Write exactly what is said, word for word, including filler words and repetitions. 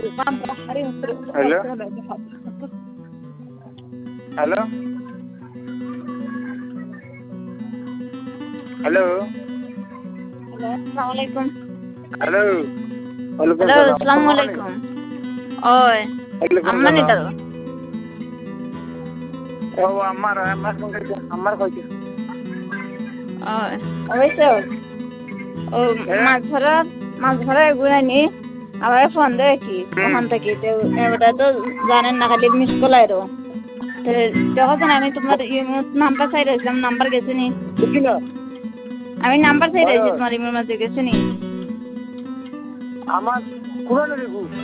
hello hello hello আসসালামু আলাইকুম hello ওয়ালাইকুম হ্যালো সালাম আসসালামু আলাইকুম ওই ওয়ালাইকুম আম্মানি সালাম তো ও আমার আমার কইছে আমার কইছে ওই হইছে ও মাছ ধরা মাছ ধরা গুনানি আবার ফোন দেয় কি ওখান থেকে এবারে তো জানেন না খালি মিস কল আইরো যখন আমি তোমার নাম্বার চাই রয়েছিলাম নাম্বার গেছে নি বুঝিনা আমি নাম্বার চাই রয়েছি তোমার ইমের মাঝে গেছে নি আমার পুরানো রেগু